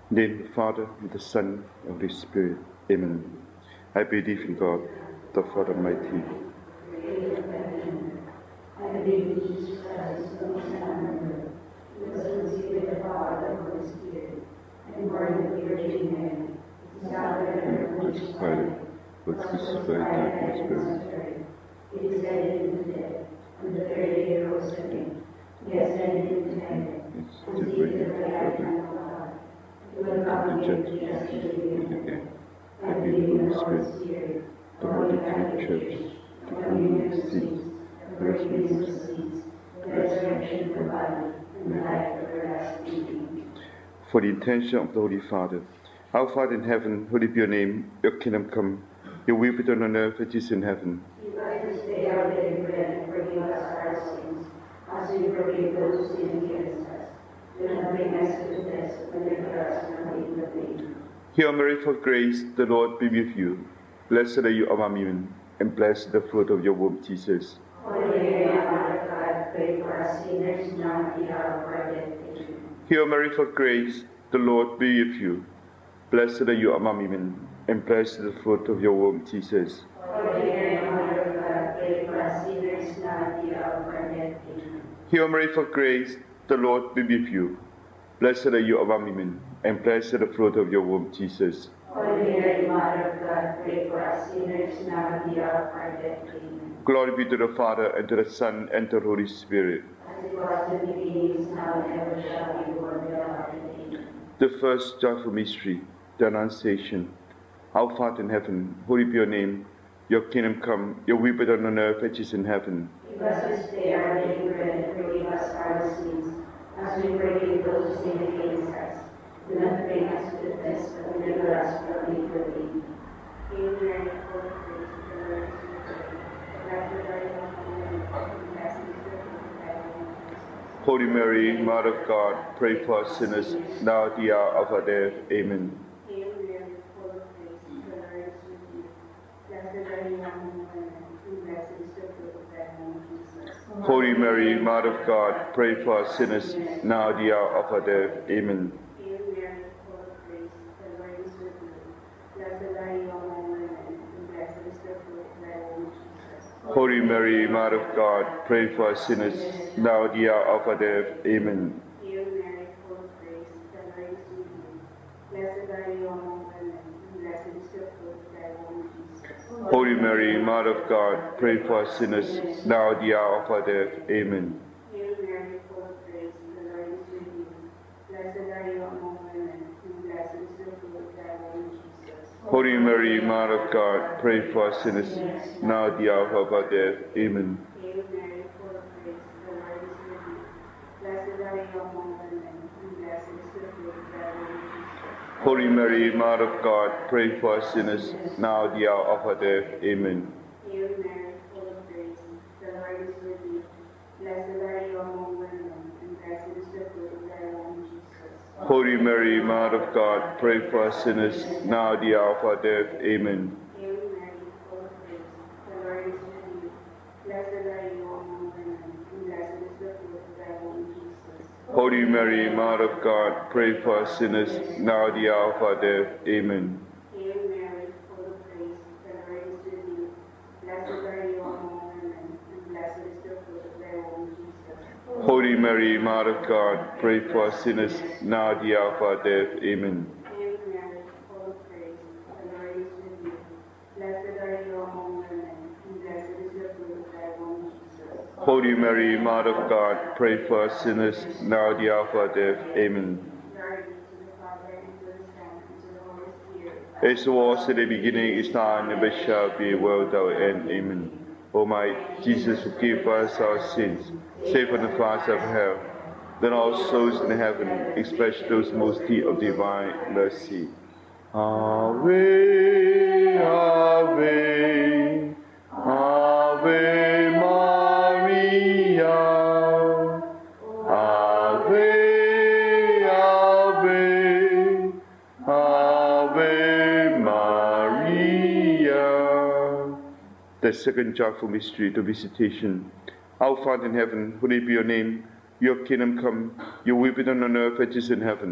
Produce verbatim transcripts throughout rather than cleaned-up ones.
In the name of the Father, and the Son, and the Spirit. Amen. I believe in God, the Father Almighty. I believe in Jesus Christ, the Son of God, who was conceived of the Father and the Holy Spirit, and born of the Virgin Mary. He suffered under Pontius Pilate, was crucified, and was buried. He descended into death. On the third day he rose again. He ascended into heaven, and seated at the right hand of God. He will come again to judge the living and the dead. I believe in the Holy Spirit, the Holy Catholic Church, the communion of saints, the forgiveness of sins, the resurrection of the body, and the life everlasting. For the intention of the Holy Father, our Father in heaven, hallowed be your name, your kingdom come, your will be done on earth as it is in heaven. Give us this day our daily bread, and forgive us our sins, as we forgive those who sin against us. Do not bring us into test, but deliver us from evil. Amen. Hail Mary, full of grace, the Lord be with you. Blessed are you among women, and blessed the fruit of your womb, Jesus. Holy Mary, Mother of God, pray for us sinners now and at the hour of our death. Amen. Hail Mary, full of grace, the Lord be with you. Blessed are you among women, and blessed the fruit of your womb, Jesus. Holy Mary, Mother of God, pray for us sinners now and at the hour of our death. Amen. Hail Mary, full of grace, the Lord be with you. Blessed are you among women, and blessed the fruit of your womb, Jesus. Holy Mary, Mother of God, pray for us sinners now and at the hour of our death. Amen. Glory be to the Father, and to the Son, and to the Holy Spirit. As it was in the beginning, is now, and ever shall be, world without end. Amen. The first joyful mystery, the Annunciation. Our Father in heaven, holy be your name. Your kingdom come, your will be done on earth as it is in heaven. Give us this day our daily bread, and forgive us our sins, as we forgive those who sin against us. Do not bring us to test, but deliver us from evil. Amen. Hail Mary, full of grace, the Lord is with thee. Blessed are you among women, and blessed is the fruit of thy womb, Jesus. Holy Mary, Mother of God, pray for us sinners, now at the hour of our death. Amen. Hail Mary, full of grace, the Lord is with thee. Blessed are you among women, and blessed is the fruit of thy womb, Jesus. Holy Mary, Mother of God, pray for us sinners, now at the hour of our death. Amen. Hail Mary, full of grace, the Lord is with thee. Blessed are you among women, and blessed is the fruit of thy womb, Jesus. Holy Mary, Mother of God, pray for us sinners, now at the hour of our death. Amen. Hail Mary, full of grace, the Lord is with thee. Blessed are you among women, and blessed is the fruit of thy womb, Jesus. Holy Mary, Mother of God, pray for us sinners, now at the hour of our death. Amen. Hail Mary, full of grace, the Lord is with thee. Blessed are you among women, and blessed is the fruit of thy womb, Jesus. Holy Mary, Mother of God, pray for us sinners, now at the hour of our death. Amen. Hail Mary, full of grace, the Lord is with thee. Blessed are you among women, and blessed is the fruit of thy womb, Jesus. Holy Mary, Mother of God, pray for us sinners, now at the hour of our death. Amen. Hail Mary, full of grace, the Lord is with thee. Blessed are you among women, and blessed is the fruit of thy womb, Jesus. Holy Mary, Mother of God, pray for us sinners, now at the hour of our death. Amen. Hail Mary, full of grace, the Lord is with thee. Blessed are you among women, and blessed is the fruit of thy womb, Jesus. Holy Mary, Mother of God, pray for us sinners, now at the hour of our death. Amen. Hail Mary, full of grace, the Lord is with thee. Blessed are you among women, and blessed is the fruit of thy womb, Jesus. Holy Mary, Mother of God, pray for us sinners, now at the hour of our death. Amen. Hail Mary, full of grace, the Lord is with thee. Blessed are you among women, and blessed is the fruit of thy womb, Jesus. Holy Mary, Mother of God, pray for us sinners, now at the hour of our death. Amen. Glory be to the Father, and to the Son, and to the Holy Spirit. As it was in the beginning, is now, and ever shall be, world without end. Amen. O my Jesus, forgive us our sins, save from the fires of hell. Then all souls in heaven, especially those most need of divine mercy. Ave, Ave, Ave Maria. Ave, Ave, Ave Maria. The second joyful mystery, the Visitation. Our Father in heaven, hallowed be your name. Your kingdom come, your will be done on earth as it is in heaven.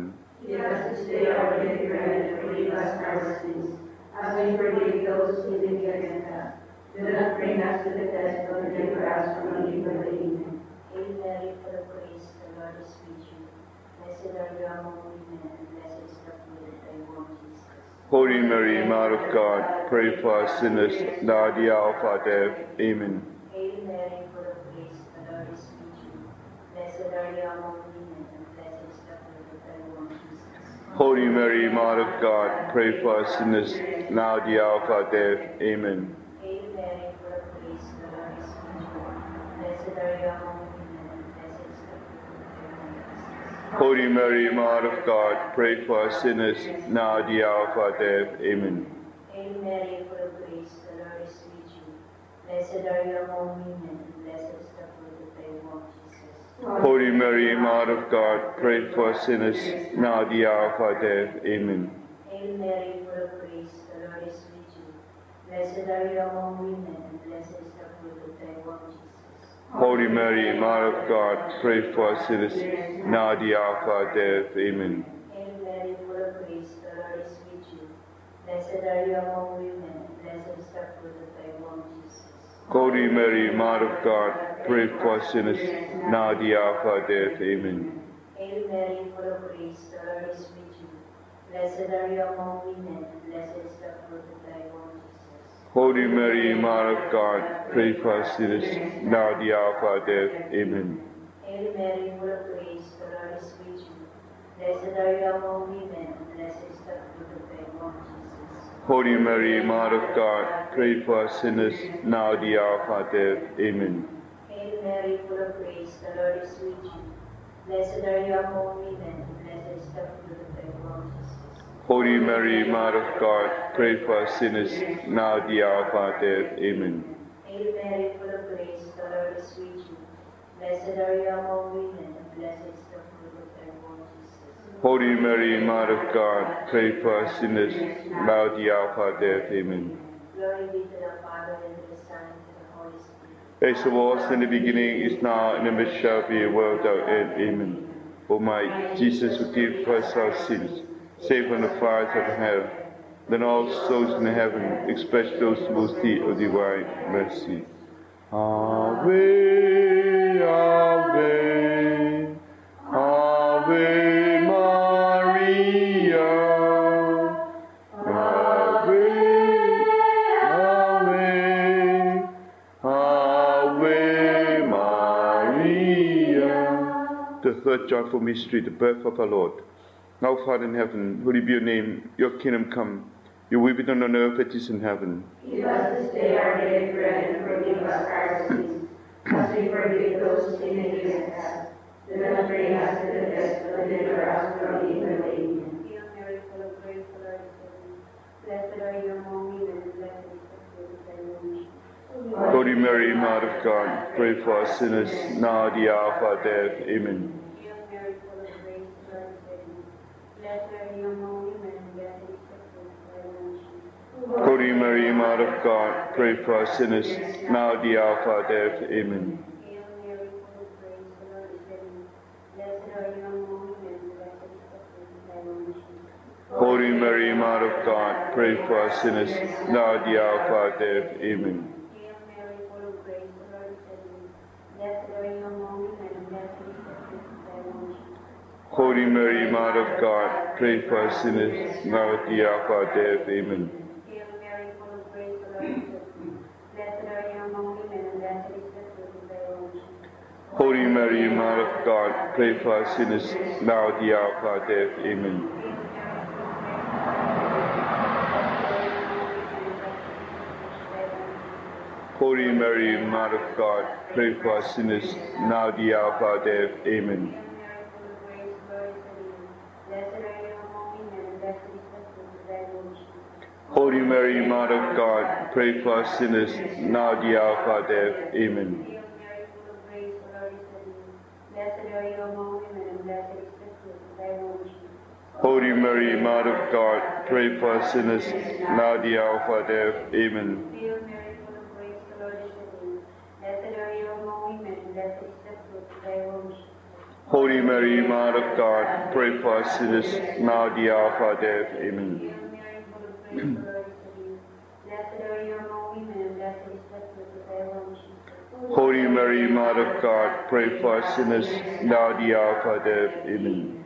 Give us this day our daily bread, and forgive us our sins, as we forgive those who sin against us. Do not bring us to the test, but deliver us from evil. Amen. Hail Mary, full of grace, the Lord is with you. Blessed are you among women, and blessed is the fruit of thy womb, Jesus. Holy Mary, Mother of God, pray for us sinners, now at the hour of our death. Amen. Hail Mary, full of grace, the Lord is with you. Blessed are you among women, and blessed is the fruit of thy womb, Jesus. Holy Mary, Mother of God, pray for us sinners, now at the hour of our death. Amen. Hail Mary, full of grace, the Lord is with you. Blessed are you among women, and blessed is the fruit of thy womb, Jesus. Holy Mary, Mother of God, pray for us sinners, now at the hour of our death. Amen. Hail Mary, full of grace, the Lord is with you. Blessed are you among women, and blessed is the fruit of thy womb, Jesus. Holy Mary, Mother of God, pray for us sinners, now at the hour of our death. Amen. Hail Mary, full of grace, the Lord is with you. Blessed are you among women, and blessed is the fruit of thy womb, Jesus. Holy Mary, Mother of God, pray for us sinners, now at the hour of our death. Amen. Hail Mary, full of grace, the Lord is with you. Blessed are you among women, and blessed is the fruit of thy womb, Jesus. Holy Mary, Mother of God, pray for us sinners, now at the hour of our death. Amen. Hail Mary, full of grace, the Lord is with you. Blessed are you among women, and blessed is the fruit of thy womb, Jesus. Holy Mary, Mother of God, pray for us sinners, now at the hour of our death. Amen. Hail Mary, full of grace, the Lord is with you. Blessed are you among women, and blessed is the fruit of thy womb, Jesus. Holy Mary, Mother of God, pray for us sinners, now at the hour of our death. Amen. Hail Mary, full of grace, the Lord is with you. Blessed are you among women, and blessed is the fruit of thy womb, Jesus. Holy Mary, Mother of God, pray for us sinners, now at the hour of our death. Amen. Hail Mary, full of grace, the Lord is with you. Blessed are you among women, and blessed is the fruit of thy womb, Jesus. Holy Mary, Mother of God, pray for us sinners, now at the hour of our death. Amen. Glory be to the Father, and to the Son, and to the Holy Spirit. As it was in the beginning, is now, and ever shall be, world without end. Amen. O my Jesus, forgive us our sins, save from the fires of hell, then all souls in heaven, especially those most need of divine mercy. Ave, Ave, Ave Maria, Ave, Ave, Ave Maria. The third joyful mystery, the birth of our Lord. Now, Father in heaven, holy be your name, your kingdom come, your will be done on earth as it is in heaven. Give us this day our daily bread, and forgive us our sins, as we forgive those who sin against us. Do not bring us to the test, but deliver us from evil. Amen. Hail Mary, full of grace, the Lord is with you. Blessed are you among women, and blessed is the fruit of thy womb, Jesus. Holy Mary, Mother of God, pray for us sinners, now at the hour of our death. Amen. Hail Mary, full of grace, the Lord is with you. Blessed are you among women, and blessed is the fruit of thy womb, Jesus. Holy Mary, Mother of God, pray for us sinners, now at the hour of our death. Amen. Hail Mary, full of grace, the Lord is with you. Blessed are you among women, and blessed is the fruit of thy womb, Jesus. Holy Mary, Mother of God, pray for us sinners, now at the hour of our death. Amen. Hail Mary, full of grace, the Lord is with you. Blessed are you among women, and blessed is the fruit of thy womb, Jesus. Holy Mary, Mother of God, pray for us sinners, now at the hour of our death. Amen. Hail Mary, full of grace, the Lord is with you. Blessed are you among women, and blessed is the fruit of thy womb, Jesus. Holy Mary, Mother of God, pray for us sinners, now at the hour of our death. Amen. Holy Mary, Mother of God, pray for us sinners, now at the hour of our death. Amen. Holy Mary, Mother of God, pray for us sinners, now at the hour of our death. Amen. Hail Mary, full of grace, the Lord is with you. Blessed are you among women, and blessed is the fruit of thy womb, Jesus. Holy Mary, Mother of God, pray for us sinners, now at the hour of our death. Amen. Hail Mary, full of grace, the Lord is with you. Blessed are you among women, and blessed is the fruit of thy womb, Jesus. Holy Mary, Mother of God, pray for us sinners, now at the hour of our death. Amen. Holy Mary, Mother of God, pray for us sinners, now at the hour of our death. Amen.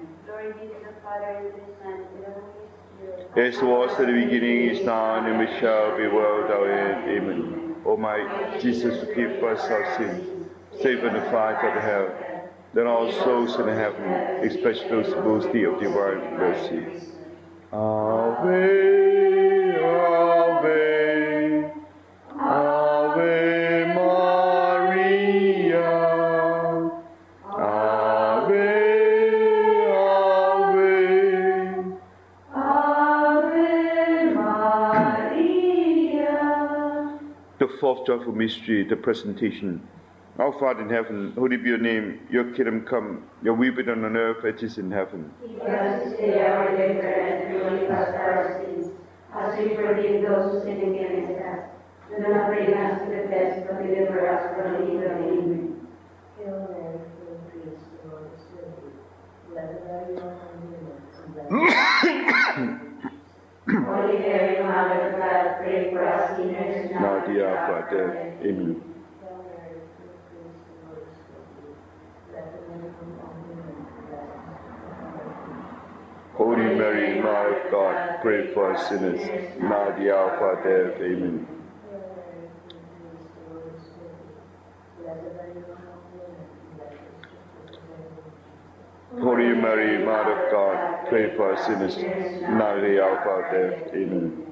As it was at the beginning, is now, and ever shall be, world without end. Amen. O my Jesus, forgive us our sins, save us from the fire of hell. Then all souls in heaven, especially those worthy of divine mercy. Ave, Ave, Ave Maria. Ave, Ave, Ave Maria. The fourth joyful mystery, the presentation. Our Father in heaven, holy be your name, your kingdom come, your will be done on earth as it is in heaven. Give us this day our daily bread, and forgive us our sins, as we forgive those who sin against us. Do not bring us to the test, but deliver us from evil. Amen. Hail Mary, full of grace, the Lord is with you. Blessed are you among women, and blessed is the fruit of your womb. Holy Mary, Mother of God, pray for us sinners, Now at the hour of our death. Amen. Holy Mary, Mother of God, pray for us sinners, now at the hour of our death. Amen. Holy Mary, Mother of God, pray for us sinners, now at the hour of our death. Amen.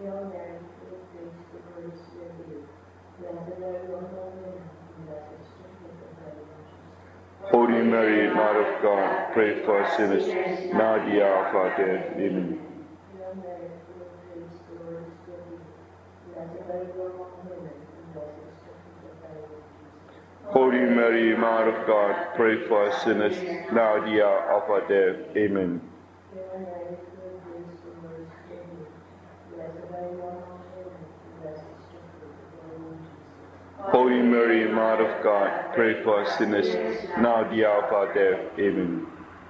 Holy Mary, Mother of God, pray for us sinners, now at the hour of our death. Amen. Holy Mary, Mother of God, pray for us sinners, now at the hour of our death. Amen. Holy Mary, Mother of God, pray for us sinners, now at the hour of our death. Amen.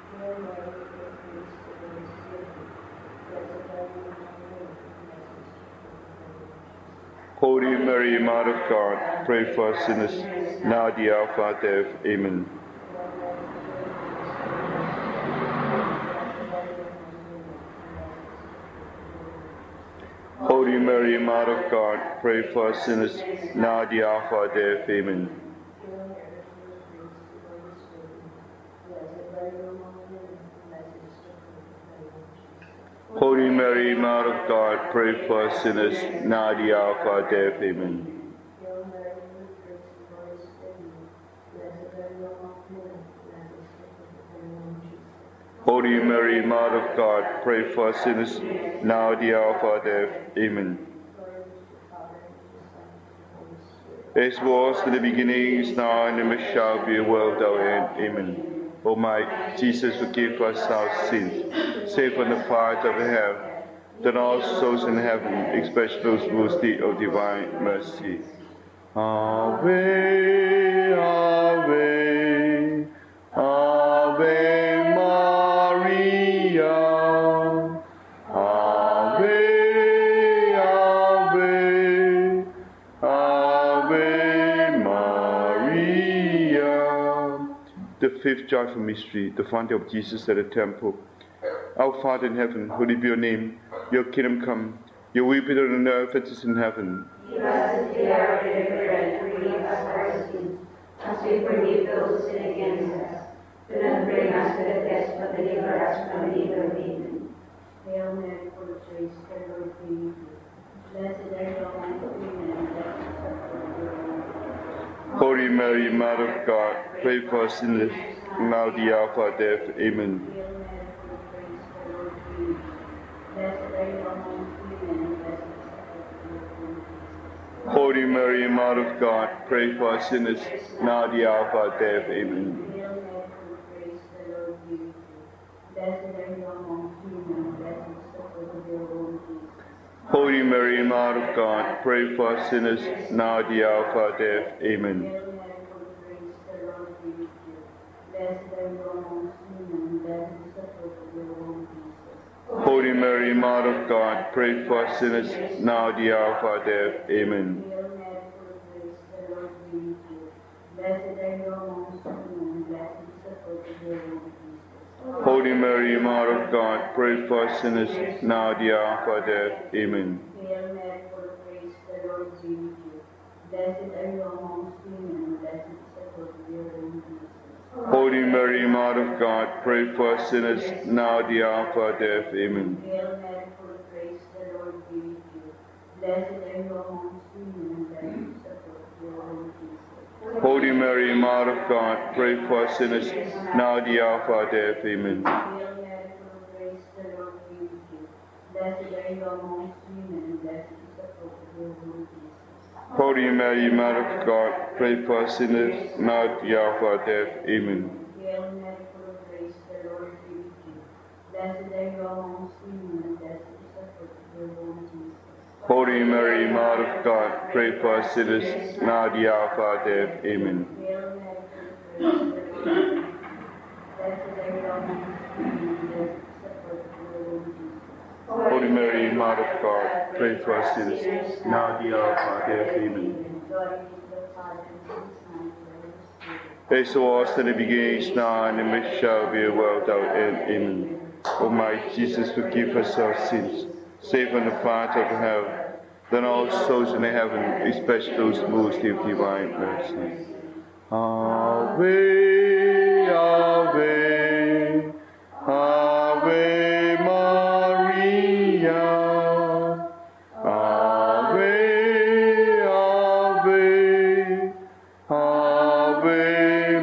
Holy Mary, Mother of God, pray for us sinners, now at the hour of our death. Amen. Holy Mary, Mother of God, pray for us sinners, now at the hour of our death. Amen. Holy Mary, Mother of God, pray for us sinners, now at the hour of our death. Amen. Holy Mary, Mother of God, pray for us sinners, now at the hour of our death. Amen. As was in the beginning, is now, and ever shall be, a world without end. Amen. O my Jesus, forgive us our sins, save from the fires of hell, that all souls in heaven, especially those worthy of divine mercy. Ave, Ave, Ave Maria. Ave, Ave, Ave Maria. The fifth joyful mystery, the fountain of Jesus at the temple. Our Father in heaven, holy be your name. Your kingdom come, your will be done on earth as it is in heaven. Give us this day our daily bread, and forgive us our sins, as we forgive those who sin against us. Do not bring us to the test, but deliver us from evil. Amen. Hail Mary, full of grace, the Lord is with you. Blessed are you among women, and blessed is the fruit of your womb. Holy Mary, Mother of God, pray for us sinners, now at the hour of our death. Amen. Hail Mary, full of grace, the Lord is with you. Blessed are you among women, and blessed is the fruit of your womb. Holy Mary, Mother of God, pray for us sinners, now at the hour of our death. Amen. Hail Mary, full of grace, the Lord is with you. Blessed are you among women, and blessed is the fruit of your womb, Jesus. Holy Mary, Mother of God, pray for us sinners, now at the hour of our death. Amen. Hail Mary, full of grace, the Lord is with you. Blessed are you amongst women, blessed is the fruit of your womb, Jesus. Holy Mary, Mother of God, pray for us sinners, now at the hour of our death. Amen. Hail Mary, full of grace, the Lord is with you. Blessed are you amongst women, blessed is the fruit of your womb, Jesus. Holy Mary, Mother of God, pray for us sinners, now at the hour of our death. Amen. Hail Mary, full of grace, the Lord is with you. Blessed are you amongst women, blessed is the fruit of your womb, Jesus. Holy Mary, Mother of God, pray for us sinners, now at the hour of our death. Amen. Hail Mary, full of grace, the Lord is with you. Blessed are you amongst women, blessed is the fruit of your womb, Jesus. Holy Mary, Mother of God, pray for us sinners, now at the hour of our death. Amen. Hail Mary, full of grace, the Lord is with you. Blessed are you amongst women, blessed is the fruit of your womb, Jesus. Holy Mary, Mother of God, pray for us sinners, now at the hour of our death. Amen. Hail Mary, full of grace, the Lord is with you. Blessed are you amongst women, blessed is the fruit of your womb, Jesus. Holy Mary, Mother of God, pray for us sinners, now at the hour of our death. Amen. Hail Mary, full of grace, the Lord is with you. Blessed are you amongst women, blessed is the fruit of your womb, Jesus. Holy Mary, Mother of God, pray for us sinners, now at the hour of our death. Amen. Glory be to the Father, and to the Son, and to the Holy Spirit. As it was in the beginning, is now, and ever shall be, a world without end. Amen. O my Jesus, forgive us our sins, save from the fire of hell, then all souls in heaven, especially those most in divine mercy. Ave, Ave, Ave Maria. Ave, Ave, Ave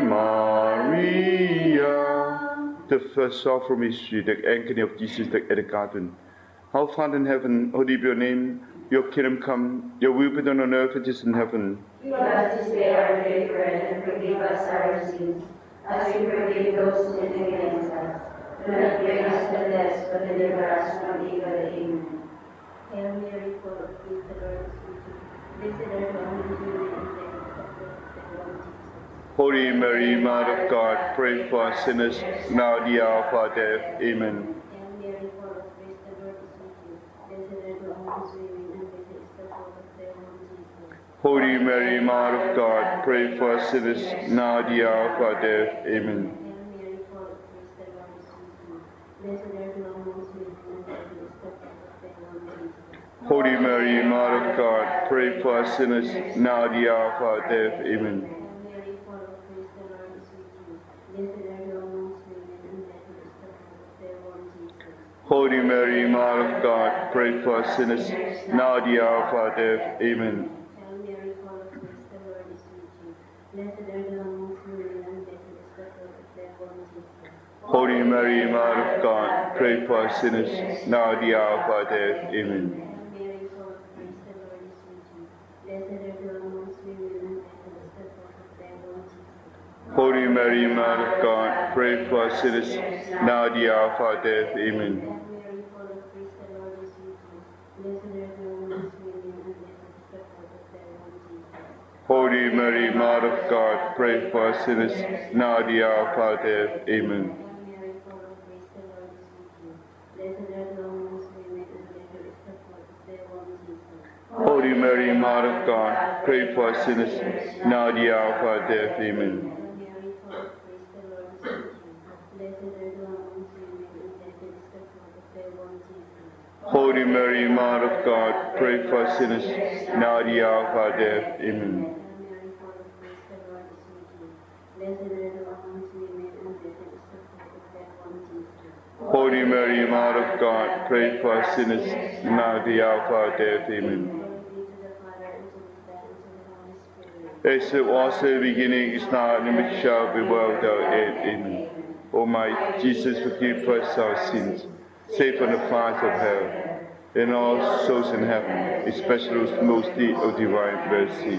Maria. The first solemn mystery, the agony of Jesus at the garden. Our Father in heaven, hallowed be your name. Your kingdom come, your will be done on earth as it is in heaven. Give us this day our daily bread, and forgive us our sins, as we forgive those who sin against us. Do not bring us to death, but deliver us from evil. Amen. Hail Mary, full of grace, the Lord is with you. Blessed are you amongst women, and blessed is the fruit of your womb, Jesus. Holy Mary, Mother of God, pray for us sinners, now at the hour of our death. Amen. Hail Mary, full of grace, the Lord is with you. Blessed are you amongst women, and blessed is the fruit of your womb, Jesus. Holy Mary, Mother of God, pray for us sinners, now at the hour of our death. Amen. Hail Mary, full of grace, the Lord is with you. Blessed are you amongst women, and blessed is the fruit of your womb, Jesus. Holy Mary, Mother of God, pray for us sinners, now at the hour of our death. Amen. Hail Mary, full of grace, the Lord is with you. Blessed are you amongst women, and blessed is the fruit of your womb, Jesus. Holy Mary, Mother of God, pray for us sinners, now at the hour of our death. Amen. Hail Mary, full of grace, the Lord is with you. Blessed are you amongst women, and blessed is the fruit of your womb, Jesus. Holy Mary, Mother of God, pray for us sinners, now at the hour of our death. Amen. Hail Mary, full of grace, the Lord is with you. Blessed are you amongst women, and blessed is the fruit of your womb, Jesus. Holy Mary, Mother of God, pray for us sinners, now at the hour of our death. Amen. Hail Mary, full of grace, the Lord is with you. Blessed are you amongst women, and blessed is the fruit of your womb, Jesus. Holy Mary, Mother of God, pray for us sinners, now at the hour of our death. Amen. Hail Mary, full of grace, the Lord is with you. Blessed are you amongst women, and blessed is the fruit of your womb, Jesus. Holy Mary, Mother of God, pray for us sinners, now at the hour of our death. Amen. Hail Mary, full of grace, the Lord is with you. Blessed are you amongst women, and blessed is the fruit of your womb, Jesus. Holy Mary, Mother of God, pray for us sinners, now at the hour of our death. Amen. Hail Mary, full of grace, the Lord is with you. Blessed are you amongst women, and blessed is the fruit of your womb, Jesus. Holy Mary, Mother of God, pray for us sinners, now at the hour of our death. Amen. Glory be to the Father, and to the Son, and to the Holy Spirit. As it was in the beginning, is now, and ever shall be, world without end. Amen. O my Jesus, forgive us our sins, save from the fires of hell, and all souls in heaven, especially those most need of divine mercy.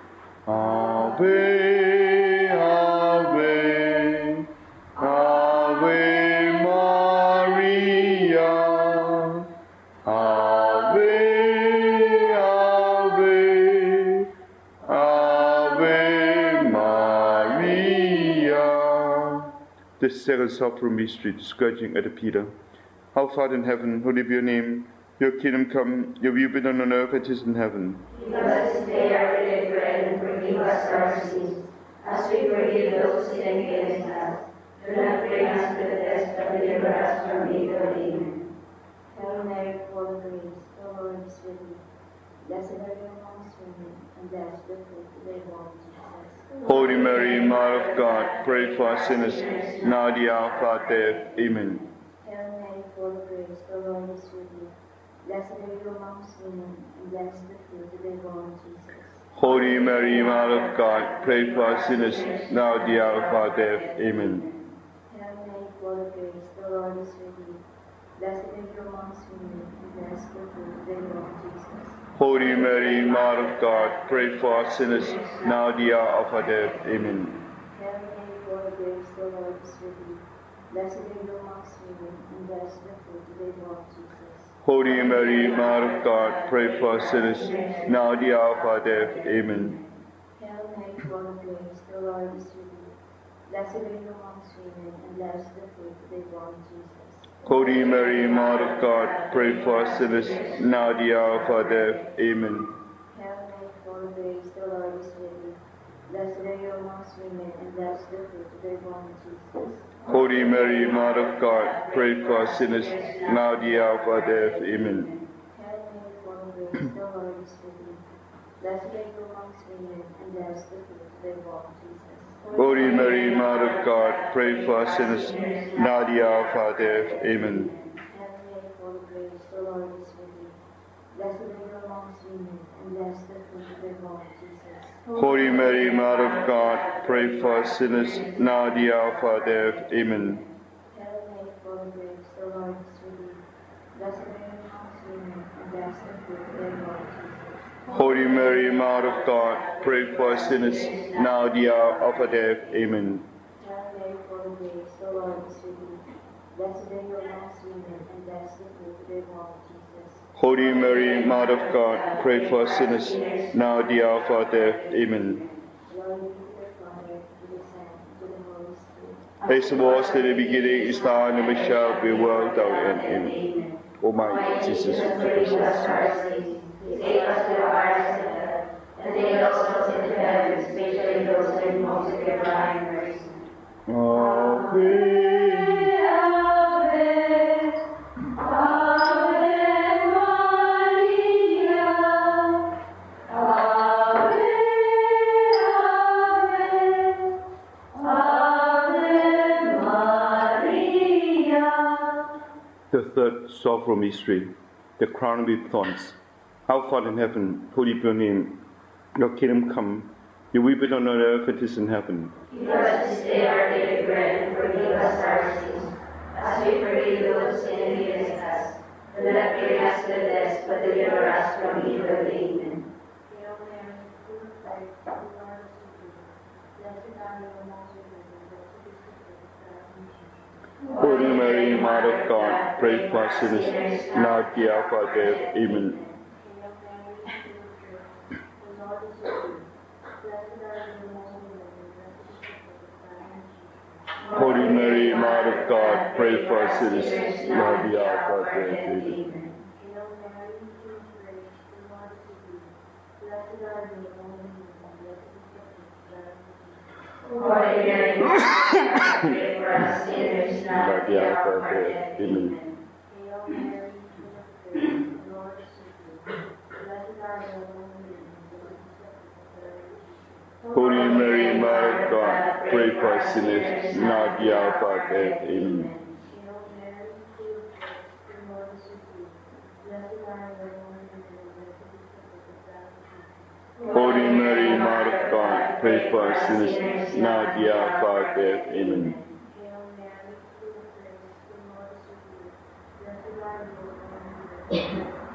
Ave, Ave, Ave Maria. Ave, Ave, Ave Maria. The second sorrowful mystery, the scourging at the pillar. Our Father in heaven, hallowed be your name. Your kingdom come, your will be done on earth as it is in heaven. Give us this day our daily bread, and forgive us our sins, as we forgive those who sin against us. Do not bring us to the test, but deliver us from evil. Amen. Hail Mary, full of grace, the Lord is with you. Blessed are you amongst women, and blessed the fruit of thy womb, Jesus. Holy Mary, Mother of God, pray for us sinners, now at the hour of our death. Amen. Hail Mary, full of grace, the Lord is with you. Blessed are you amongst women, and blessed the fruit of thy womb, Jesus. Holy Mary, Mother of God, pray for us sinners, now at the hour of our death. Amen. Hail Mary, full of grace, the Lord is with you. Blessed are you amongst women, and blessed the fruit of thy womb, Jesus. Holy Mary, Mother of God, pray for us sinners, now at the hour of our death. Amen. Hail Mary, full of grace, the Lord is with you. Blessed are you amongst women, and blessed the fruit of thy womb, Jesus. Holy Mary, Mother of God, pray for us sinners, now at the hour of our death. Amen. Hail Mary, full of grace, the Lord is with you. Blessed are you amongst women, and blessed the fruit of thy womb, Jesus. Holy Mary, Mother of God, pray for us sinners, now at the hour of our death. Amen. Hail Mary, full of grace, the Lord is with you. Blessed are you amongst women, and blessed the fruit of thy womb, Jesus. Holy Mary, Mother of God, pray for us sinners, now at the hour of our death. Amen. Hail Mary, full of grace, the Lord is with you. Blessed are you amongst women, and blessed the fruit of thy womb, Jesus. Holy Mary, Mother of God, pray for us sinners, now at the hour of our death. Amen. Hail Mary, full of grace, the Lord is with you. Blessed are you amongst women, and blessed the fruit of thy womb, Jesus. Holy Mary, Mother of God, pray for us sinners, now at the hour of our death. Amen. Hail Mary, full of grace, the Lord is with you. Blessed are you amongst women, and blessed the fruit of thy womb, Jesus. Holy Mary, Mother of God, pray for us sinners, now at the hour of our death. Amen. Hail Mary, full of grace, the Lord is with you. Blessed are you amongst women, and blessed the fruit of thy womb, Jesus. Holy Mary, Mother of God, pray for us sinners, now at the hour of our death. Amen. Glory be to the Father, to the Son, and to the Holy Spirit. As it was in the beginning, is now, and ever shall be, world without end. Amen. O my Jesus, forgive us our sins. Save us from our sins, and lead us souls into heaven, especially those in most of your divine mercy. Amen. The third sorrowful mystery, the crown with thorns. Our Father in heaven, hallowed be your name. Your kingdom come, your will be done on earth as it is in heaven. Give us this day our daily bread, and forgive us our sins, as we forgive those who sin against us. Do not bring us to the test, but deliver us from evil. Amen. Hail Mary, full of grace, the Lord is with you. Blessed are you amongst women, and blessed is the fruit of thy womb, Jesus. Holy Mary, Mother of God, pray for us sinners, now at the hour of our death. Amen. Hail Mary, full of grace, the Lord is with you. Blessed are you amongst women, and blessed is the fruit of thy womb, Jesus. Holy Mary, Mother of God, pray for us sinners, now at the hour of our death. Amen. Hail Mary, full of grace, the Lord is with you. Blessed are you among women, and blessed is the fruit of thy womb, Jesus. Holy Mary, pray for us sinners, now at the hour of our death. Amen. Hail Mary, full of grace, the Lord is with you. Blessed are you among women, and blessed is the fruit of thy womb, Jesus. Holy Mary, Mother of God, pray for us sinners, now at the hour of our death. Amen. Hail Mary, full of grace, the Lord is with you. Blessed are you among women, and blessed is the fruit of thy womb, Jesus. Holy Mary, Mother of God, pray for us sinners, now at the hour of our death. Amen. Hail Mary, full of grace, the Lord is with you. Blessed are you among women, and blessed is the fruit of thy womb, Jesus.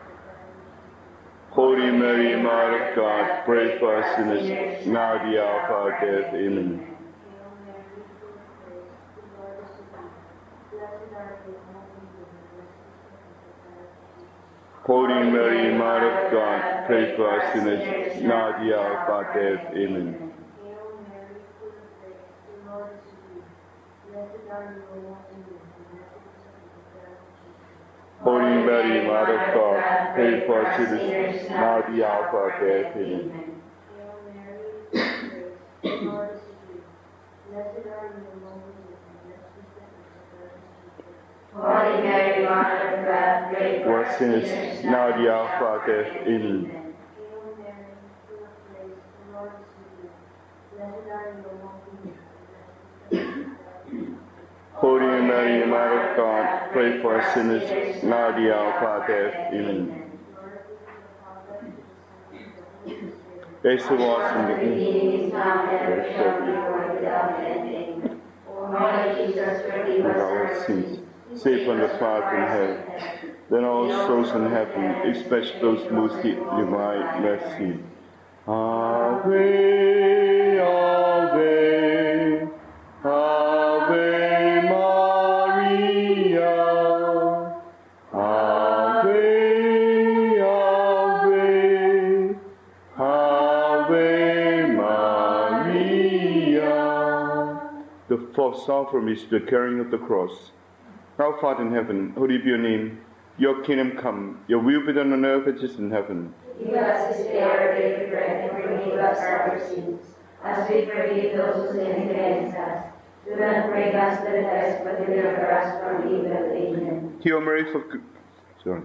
Holy Mary, Mother of God, pray for us sinners, now at the hour of our death. Amen. Hail Mary, full of grace, the Lord is with you. Blessed are you among women, and blessed is the fruit of thy womb, Jesus. Holy Mary, Mother of God, pray for us sinners, now at the hour of our death. Amen. Hail Mary, full of grace, the Lord is with you. Blessed Holy Mary, Mother of God, pray for us sinners, now at the hour of our death. Amen. Holy Mary, Mother of God, pray for us sinners, now at the hour of our death. Amen. Holy Mary, Mother of God, pray for us sinners, now at the hour of our death. Amen. As it was in the beginning, now and ever shall be, world without end. Amen. O my Jesus, forgive us our sins, save from the fire from hell. Then all souls in heaven, especially those most in divine mercy. Ave, Ave, Ave Maria, Ave, Ave, Ave Maria. The fourth psalm is the carrying of the cross. Our Father in heaven, holy be your name. Your kingdom come, your will be done on earth as it is in heaven. Give us this day our daily bread, and forgive us our sins, as we forgive those who sin against us. Do not bring us to the test, but deliver us from evil. Amen. Hail Mary, for sorry.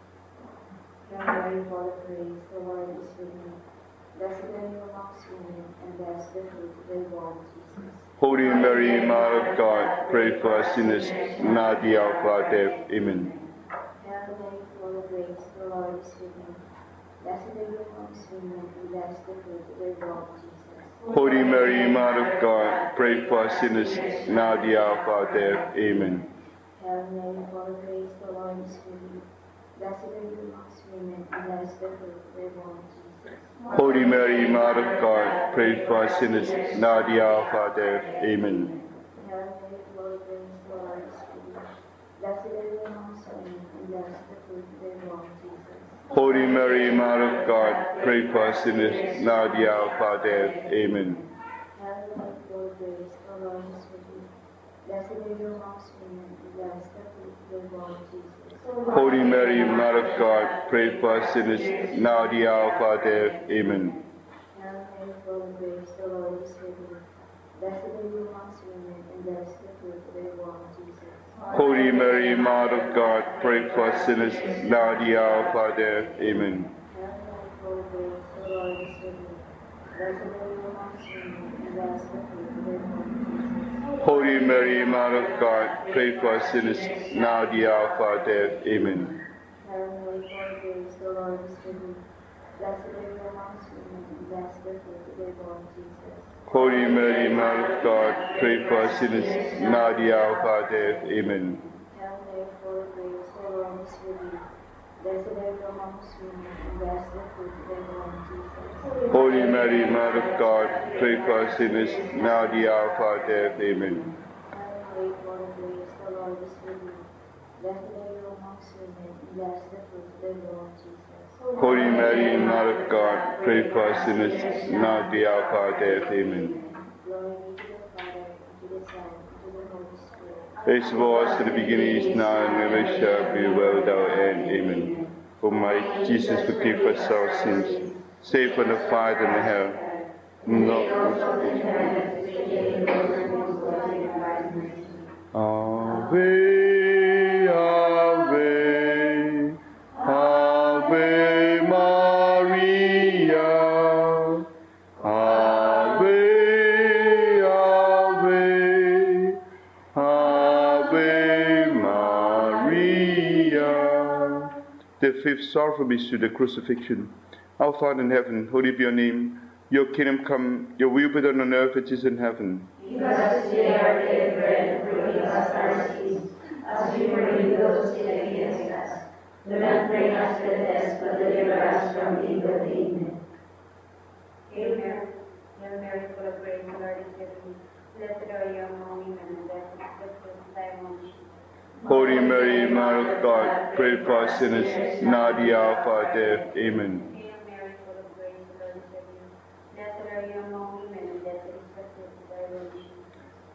Hail Mary, full of grace, the Lord is with you. Blessed are you amongst women, and blessed the fruit of your womb, Jesus. Holy Mary, Mother of God, pray for us sinners, now at the hour of our death. Amen. Hail Mary, full of grace, the Lord is with you. Blessed are you amongst women, and blessed the fruit of your womb, Jesus. Holy Mary, Mother of God, pray for us sinners, now at the hour of our death. Amen. Hail Mary, full of grace, the Lord is with you. Blessed are you amongst women, and blessed the fruit of your womb, Jesus. Holy Mary, Mother of God, pray for us sinners, now at the hour of our death. Amen. Hail Mary, full of grace, the Lord is with you. Blessed are you amongst women, and blessed the fruit of your womb, Jesus. Holy Mary, Mother of God, pray for us sinners, now at the hour of our death. Amen. Hail Mary, full of grace, the Lord is with you. Blessed are you amongst women, and blessed the fruit of your womb, Jesus. Holy Mary, Mother of God, pray for us sinners, now at the hour of our death. Amen. Hail Mary, full of grace, the Lord is with you. Blessed are you amongst women, and blessed the fruit of your womb, Jesus. Holy Mary, Mother of God, pray for us sinners, now at the hour of our death. Amen. Hail Mary, full of grace, the Lord is with you. Blessed are you amongst women, and blessed the fruit of your womb, Jesus. Holy Mary, Mother of God, pray for us sinners, now at the hour of our death. Amen. Hail Mary, full of grace, the Lord is with you. Blessed are you amongst women, and blessed the fruit of your womb, Jesus. Holy Mary, Mother of God, pray for us sinners, now at the hour of our death. Amen. Hail Mary, full of grace, the Lord is with you. Blessed are you amongst women, and blessed the fruit of your womb, Jesus. Holy Mary, Mother of God, pray for us sinners, now at the hour of our death. Amen. Hail Mary, full of grace, the Lord is with you. Blessed are you amongst women, and blessed the fruit of your womb, Jesus. Holy Mary, Mother of God, pray for us sinners, now at the hour of our death. Amen. Glory be to the Father, and to the Son, and to the Holy Spirit. As it was in the beginning, is now, and never shall be, world without end. Amen. O my Jesus, forgive us our sins, save from the fire and the hell. No. Ave, Ave, Ave Maria, Ave, Ave, Ave Maria. The fifth sorrow is to the crucifixion. Our Father in heaven, holy be your name. Your kingdom come, your will be done on earth as it is in heaven. Give us today our daily bread, and forgive us our sins, as we forgive those who sin against us. Do not bring us to the test, but deliver us from evil. Amen. Hail Mary, Hail Mary, full of grace, the Lord is with you. Blessed are you among women, and blessed is the fruit of thy womb, Jesus. Holy Mary, Mother of God, pray for us sinners, now at the hour of our death. Amen. Hail Mary, full of grace, the Lord is with you. Blessed are you among women, and blessed is the fruit of thy womb, Jesus.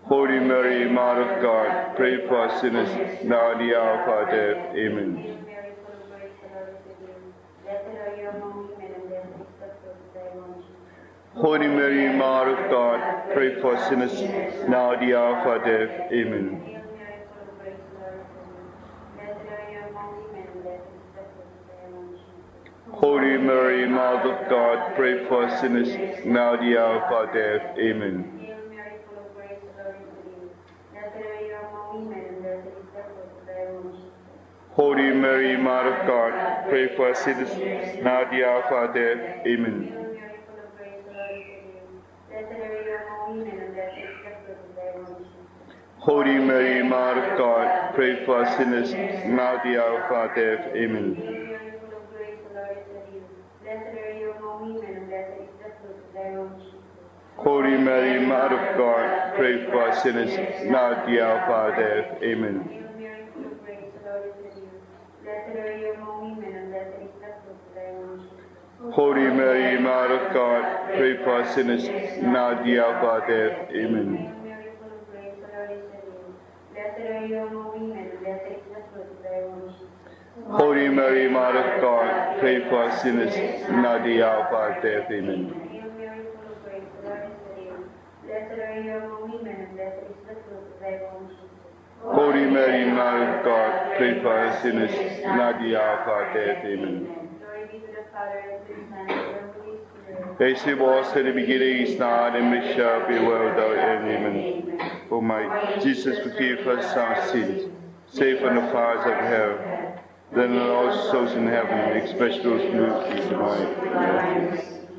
Holy Mary, Mother of God, pray for us sinners, now and the hour of our death. Amen. Hail Mary, full of grace, the Lord is with you. Blessed are you among women, and blessed is the fruit of thy womb, Jesus. Holy Mary, Mother of God, pray for us sinners, now and the hour of our death. Amen. Hail Mary, full of grace, the Lord is with you. Blessed are you among women, and blessed is the fruit of thy womb, Jesus. Holy Mary, Mother of God, pray for us sinners, now and the hour of our death. Amen. Hail Mary, full of grace, the Lord is with you. Blessed are you among women, and blessed is the fruit of thy womb, Jesus. Holy Mary, Mother of God, pray for us sinners, now and the hour of our death. Amen. Hail Mary, full of grace, the Lord is with you. Blessed are you among women, and blessed is the fruit of thy womb, Jesus. Holy Mary, Mother of God, pray for us sinners, now and the hour of our death. Amen. Hail Mary, full of grace, the Lord is with you. Blessed are you among women, and blessed is the fruit of thy womb, Jesus. Holy Mary, Mother of God, pray for us sinners, now and the hour of our death. Amen. Hail Mary, full of grace, the Lord is with you. Blessed are you among women, and blessed is the fruit of thy womb, Jesus. Holy Mary, Mother of God, pray for us sinners, now and the hour of our death. Amen. Hail Mary, full of grace, the Lord is with you. Blessed are you among women, and blessed is the fruit of thy womb, Jesus. Holy Mary, Mother of God, pray for us sinners, now and the hour of our death. Amen. Hail Mary, full of grace, the Lord is with you. Blessed are you among women, and blessed is the fruit of thy womb, Jesus. Holy Mary, Mother of God, pray for us sinners, now and the hour of our death. Amen. Glory be to the Father, and to the Son, and to the Holy Spirit. As it was in the beginning, is now, and ever shall be, world without end. Amen. O my Jesus, forgive us our sins, save from the fires of hell. Then all souls in heaven, especially those who need peace of mind.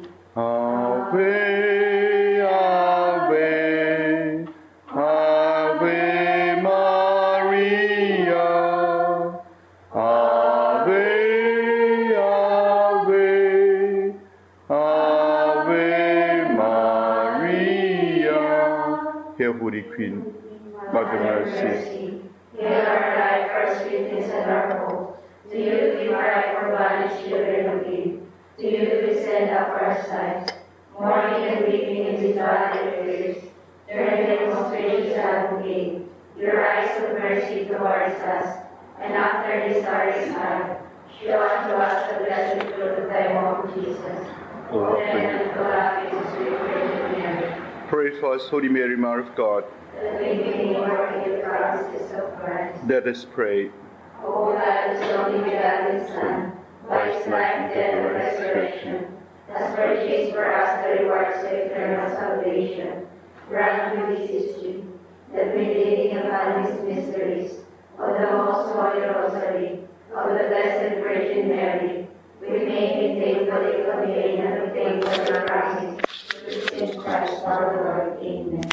Ave, Ave, Ave Maria. Ave, Ave, Ave Maria. Hail, Holy Queen, Mother of Mercy. Hail our life, our sweetness, and our hope. To you we cry, for banished children of Eve. To you we send up our sighs, mourning and weeping in these valley tears. Turn the most gracious Advocate your eyes of mercy towards us, and after this our exile, show unto us the blessed fruit of thy womb, Jesus. O And the life of sweet Virgin Mary. pray for us, Holy Mary, Mother of God. That we may be worthy of the promises of Christ. Let us pray. O God, whose only begotten Son, by his life, death, and resurrection, has purchased for us the rewards of eternal salvation, grant, we beseech you, that meditating upon these mysteries of the most holy Rosary of the Blessed Virgin Mary, we may be faithfully committed and obtain for your promise, through Christ our Lord. Amen.